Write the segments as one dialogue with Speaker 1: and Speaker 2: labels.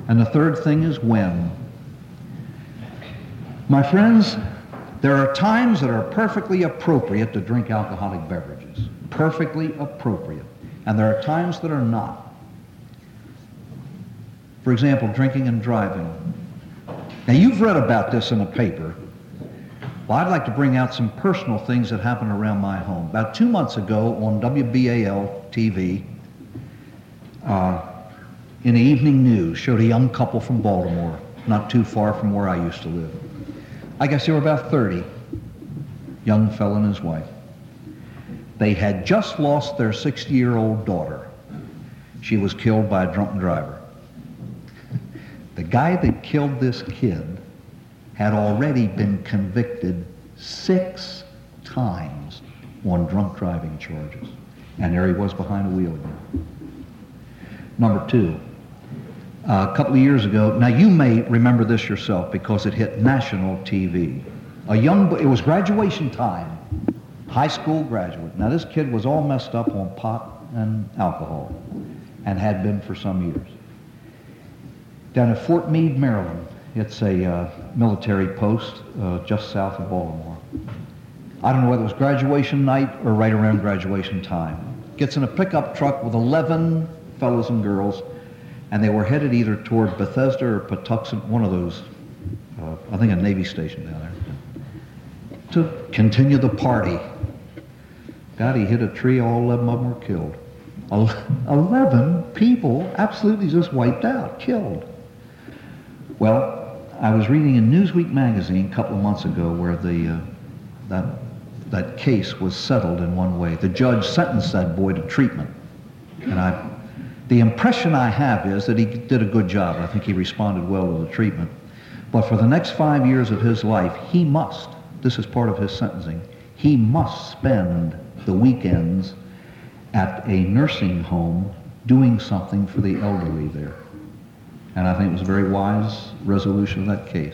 Speaker 1: And the third thing is when. My friends, there are times that are perfectly appropriate to drink alcoholic beverages. Perfectly appropriate. And there are times that are not. For example, drinking and driving. Now, you've read about this in a paper. Well, I'd like to bring out some personal things that happened around my home. About 2 months ago on WBAL TV, in the evening news, showed a young couple from Baltimore, not too far from where I used to live. I guess they were about 30, young fellow and his wife. They had just lost their 60-year-old daughter. She was killed by a drunken driver. The guy that killed this kid had already been convicted 6 times on drunk driving charges. And there he was behind the wheel again. Number 2, a couple of years ago, now you may remember this yourself because it hit national TV. It was graduation time, high school graduate. Now this kid was all messed up on pot and alcohol and had been for some years. Down at Fort Meade, Maryland, it's a military post just south of Baltimore. I don't know whether it was graduation night or right around graduation time. Gets in a pickup truck with 11 fellows and girls, and they were headed either toward Bethesda or Patuxent, one of those, I think a Navy station down there, to continue the party. God, he hit a tree, all 11 of them were killed. 11 people absolutely just wiped out, killed. Well, I was reading in Newsweek magazine a couple of months ago where that case was settled in one way. The judge sentenced that boy to treatment. And the impression I have is that he did a good job. I think he responded well to the treatment. But for the next 5 years of his life, he must, this is part of his sentencing, he must spend the weekends at a nursing home doing something for the elderly there. And I think it was a very wise resolution of that case.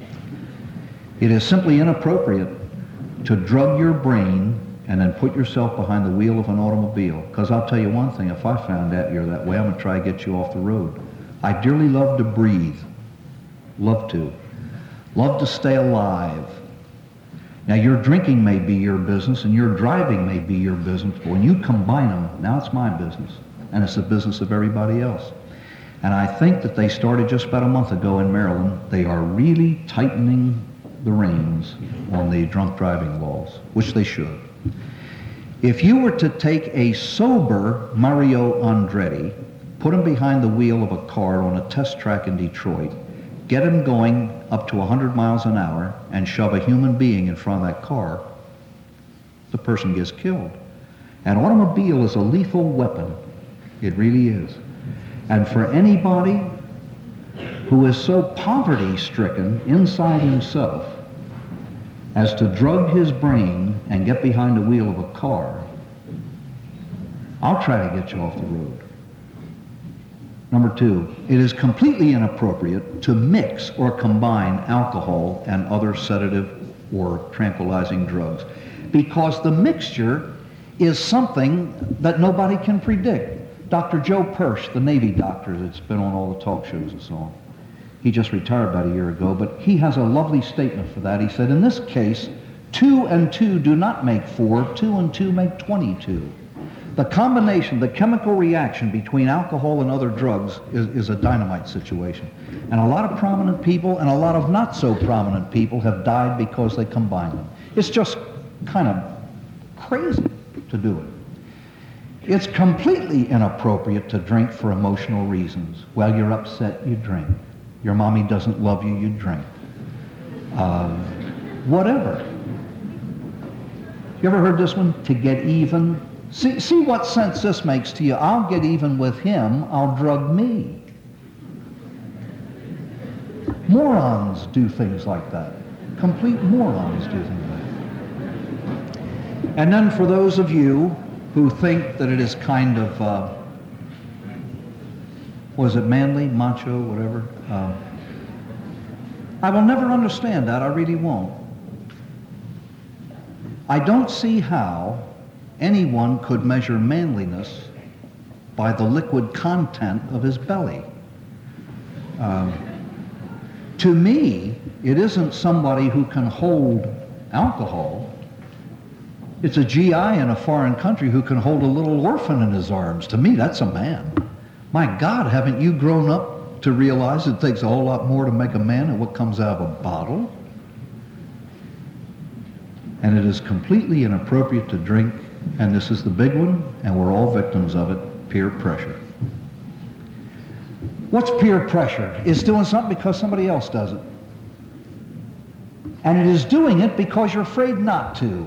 Speaker 1: It is simply inappropriate to drug your brain and then put yourself behind the wheel of an automobile. Because I'll tell you one thing, if I found out you're that way, I'm going to try to get you off the road. I dearly love to breathe. Love to. Love to stay alive. Now, your drinking may be your business and your driving may be your business, but when you combine them, now it's my business. And it's the business of everybody else. And I think that they started just about a month ago in Maryland. They are really tightening the reins on the drunk driving laws, which they should. If you were to take a sober Mario Andretti, put him behind the wheel of a car on a test track in Detroit, get him going up to 100 miles an hour, and shove a human being in front of that car, the person gets killed. An automobile is a lethal weapon. It really is. And for anybody who is so poverty-stricken inside himself as to drug his brain and get behind the wheel of a car, I'll try to get you off the road. Number 2, it is completely inappropriate to mix or combine alcohol and other sedative or tranquilizing drugs because the mixture is something that nobody can predict. Dr. Joe Persh, the Navy doctor that's been on all the talk shows and so on, he just retired about a year ago, but he has a lovely statement for that. He said, in this case, 2 and 2 do not make 4, 2 and 2 make 22. The combination, the chemical reaction between alcohol and other drugs is a dynamite situation. And a lot of prominent people and a lot of not so prominent people have died because they combine them. It's just kind of crazy to do it. It's completely inappropriate to drink for emotional reasons. Well, you're upset, you drink. Your mommy doesn't love you, you drink. Whatever. You ever heard this one? To get even. See what sense this makes to you. I'll get even with him, I'll drug me. Morons do things like that. Complete morons do things like that. And then for those of you who think that it is kind of, was it manly, macho, whatever? I will never understand that, I really won't. I don't see how anyone could measure manliness by the liquid content of his belly. To me, it isn't somebody who can hold alcohol. It's a GI in a foreign country who can hold a little orphan in his arms. To me, that's a man. My God, haven't you grown up to realize it takes a whole lot more to make a man than what comes out of a bottle? And it is completely inappropriate to drink, and this is the big one, and we're all victims of it, peer pressure. What's peer pressure? It's doing something because somebody else does it. And it is doing it because you're afraid not to.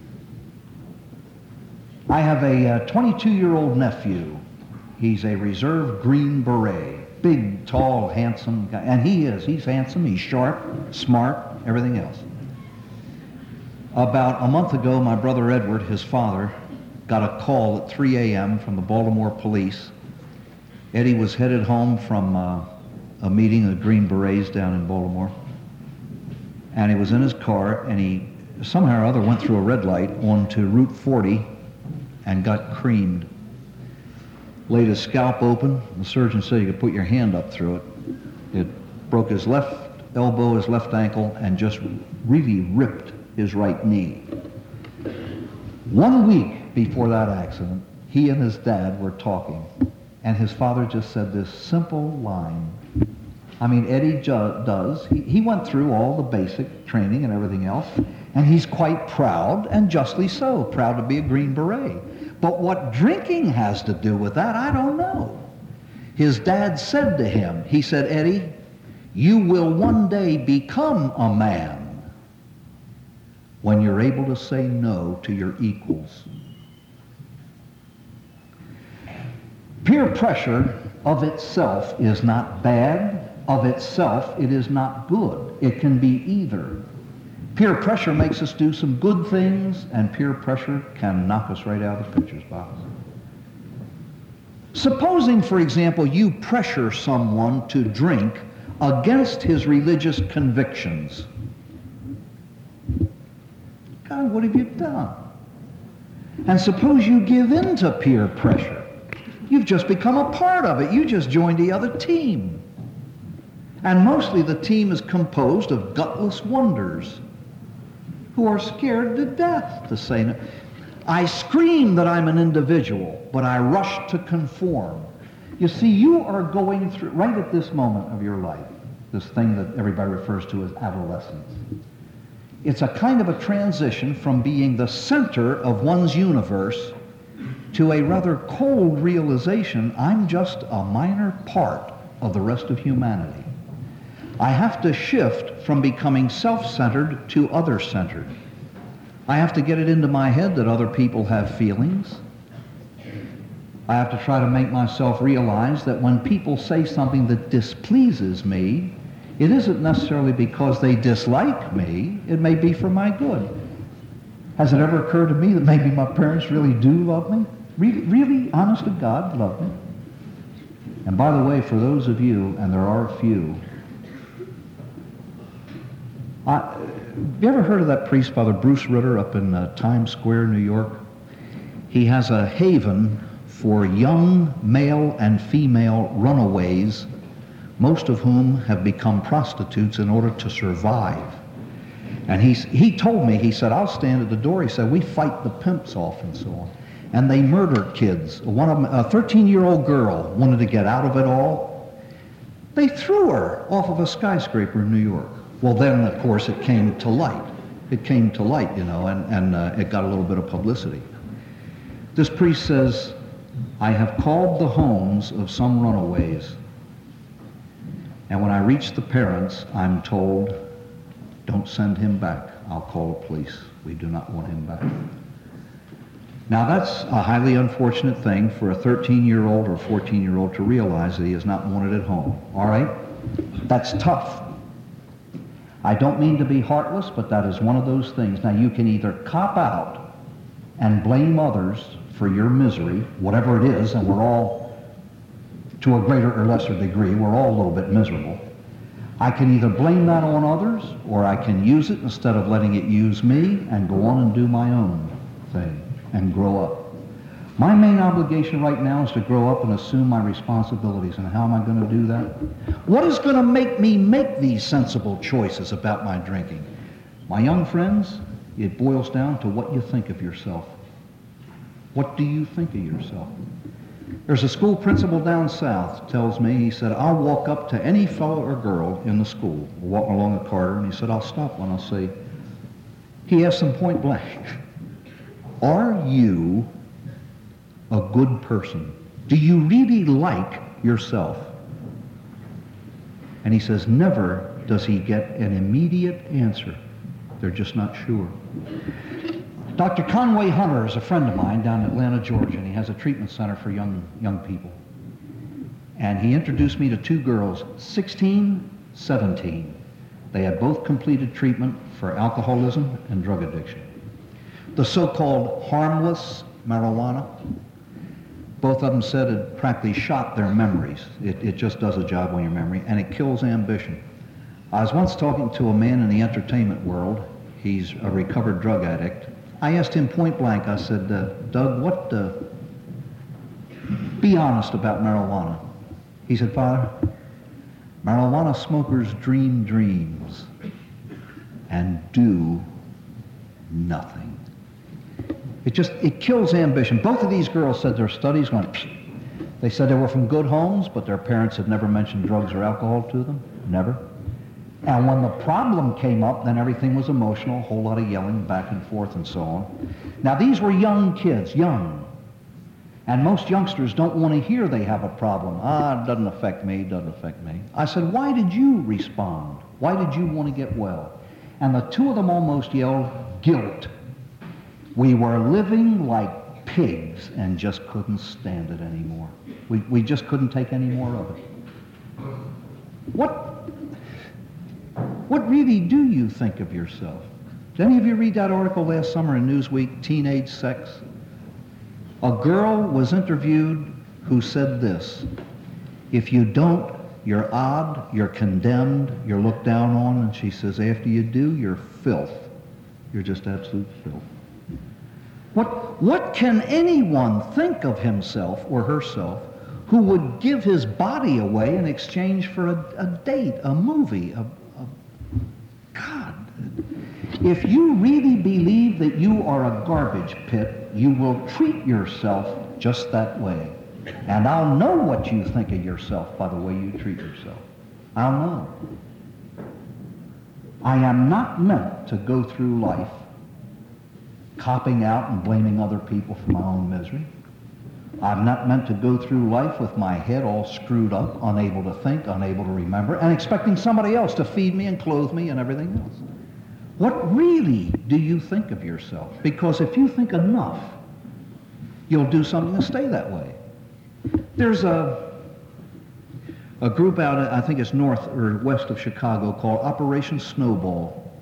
Speaker 1: I have a 22-year-old nephew. He's a reserve Green Beret. Big, tall, handsome guy. And he is. He's handsome. He's sharp, smart, everything else. About a month ago, my brother Edward, his father, got a call at 3 a.m. from the Baltimore police. Eddie was headed home from a meeting of Green Berets down in Baltimore. And he was in his car, and he somehow or other went through a red light onto Route 40 and got creamed. Laid his scalp open. The surgeon said you could put your hand up through it. It broke his left elbow, his left ankle, and just really ripped his right knee. 1 week before that accident, he and his dad were talking, and his father just said this simple line. I mean, Eddie does. He went through all the basic training and everything else, and he's quite proud, and justly so, proud to be a Green Beret. But what drinking has to do with that, I don't know. His dad said to him, he said, Eddie, you will one day become a man when you're able to say no to your equals. Peer pressure of itself is not bad. Of itself, it is not good. It can be either. Peer pressure makes us do some good things, and peer pressure can knock us right out of the pictures box. Supposing, for example, you pressure someone to drink against his religious convictions. God, what have you done? And suppose you give in to peer pressure. You've just become a part of it. You just joined the other team. And mostly the team is composed of gutless wonders who are scared to death to say no. I scream that I'm an individual, but I rush to conform. You see, you are going through, right at this moment of your life, this thing that everybody refers to as adolescence. It's a kind of a transition from being the center of one's universe to a rather cold realization, I'm just a minor part of the rest of humanity. I have to shift from becoming self-centered to other-centered. I have to get it into my head that other people have feelings. I have to try to make myself realize that when people say something that displeases me, it isn't necessarily because they dislike me, it may be for my good. Has it ever occurred to me that maybe my parents really do love me? Really, honest to God, love me? And by the way, for those of you, and there are a few, have you ever heard of that priest, Father Bruce Ritter, up in Times Square, New York? He has a haven for young male and female runaways, most of whom have become prostitutes in order to survive. And he told me, he said, I'll stand at the door. He said, we fight the pimps off and so on. And they murder kids. One of them, a 13-year-old girl, wanted to get out of it all. They threw her off of a skyscraper in New York. Well, then, of course, it came to light. It came to light, you know, and it got a little bit of publicity. This priest says, I have called the homes of some runaways. And when I reach the parents, I'm told, don't send him back. I'll call the police. We do not want him back. Now, that's a highly unfortunate thing for a 13-year-old or 14-year-old to realize that he is not wanted at home. All right? That's tough. I don't mean to be heartless, but that is one of those things. Now, you can either cop out and blame others for your misery, whatever it is, and we're all, to a greater or lesser degree, we're all a little bit miserable. I can either blame that on others, or I can use it instead of letting it use me and go on and do my own thing and grow up. My main obligation right now is to grow up and assume my responsibilities. And how am I going to do that? What is going to make me make these sensible choices about my drinking? My young friends, it boils down to what you think of yourself. What do you think of yourself? There's a school principal down south tells me, he said, I'll walk up to any fellow or girl in the school, walking along the corridor, and he said, I'll stop when I'll say, he asked them point blank, are you a good person? Do you really like yourself? And he says, never does he get an immediate answer. They're just not sure. Dr. Conway Hunter is a friend of mine down in Atlanta, Georgia, and he has a treatment center for young people. And he introduced me to two girls, 16, 17. They had both completed treatment for alcoholism and drug addiction. The so-called harmless marijuana, both of them said it practically shot their memories. It just does a job on your memory, and it kills ambition. I was once talking to a man in the entertainment world. He's a recovered drug addict. I asked him point blank, I said, Doug, be honest about marijuana. He said, Father, marijuana smokers dream dreams and do nothing. It kills ambition. Both of these girls said their studies went, they said they were from good homes, but their parents had never mentioned drugs or alcohol to them. Never. And when the problem came up, then everything was emotional, a whole lot of yelling back and forth and so on. Now, these were young kids, young. And most youngsters don't want to hear they have a problem. It doesn't affect me, doesn't affect me. I said, why did you respond? Why did you want to get well? And the two of them almost yelled, guilt. We were living like pigs and just couldn't stand it anymore. We just couldn't take any more of it. What really do you think of yourself? Did any of you read that article last summer in Newsweek, Teenage Sex? A girl was interviewed who said this, if you don't, you're odd, you're condemned, you're looked down on, and she says, after you do, you're filth. You're just absolute filth. What can anyone think of himself or herself who would give his body away in exchange for a date, a movie, God? If you really believe that you are a garbage pit, you will treat yourself just that way. And I'll know what you think of yourself by the way you treat yourself. I'll know. I am not meant to go through life copping out and blaming other people for my own misery. I'm not meant to go through life with my head all screwed up, unable to think, unable to remember, and expecting somebody else to feed me and clothe me and everything else. What really do you think of yourself? Because if you think enough, you'll do something to stay that way. There's a group out, I think it's north or west of Chicago, called Operation Snowball.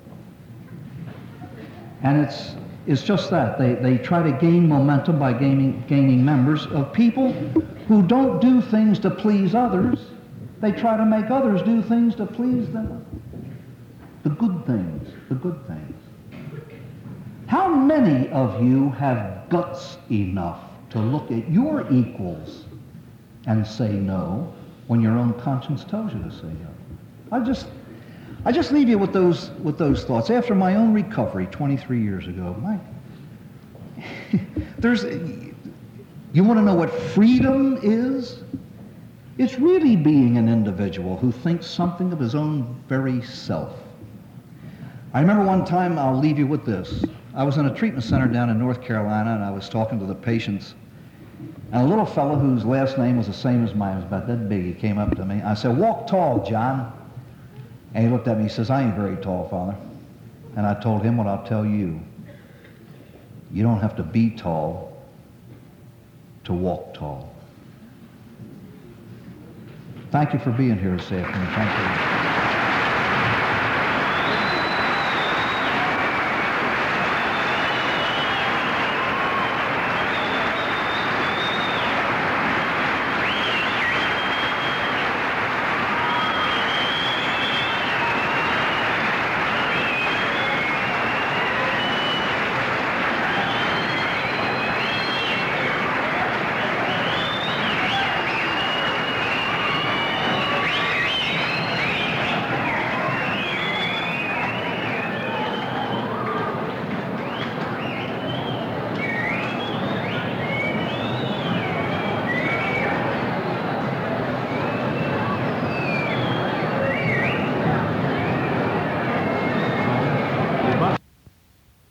Speaker 1: And it's just that. They try to gain momentum by gaining members of people who don't do things to please others. They try to make others do things to please them. The good things, the good things. How many of you have guts enough to look at your equals and say no when your own conscience tells you to say no? I just leave you with those thoughts. After my own recovery 23 years ago, you want to know what freedom is? It's really being an individual who thinks something of his own very self. I remember one time, I'll leave you with this. I was in a treatment center down in North Carolina, and I was talking to the patients. And a little fellow whose last name was the same as mine, was about that big, he came up to me. I said, walk tall, John. And he looked at me, he says, I ain't very tall, Father. And I told him what I'll tell you. You don't have to be tall to walk tall. Thank you for being here this afternoon. Thank you.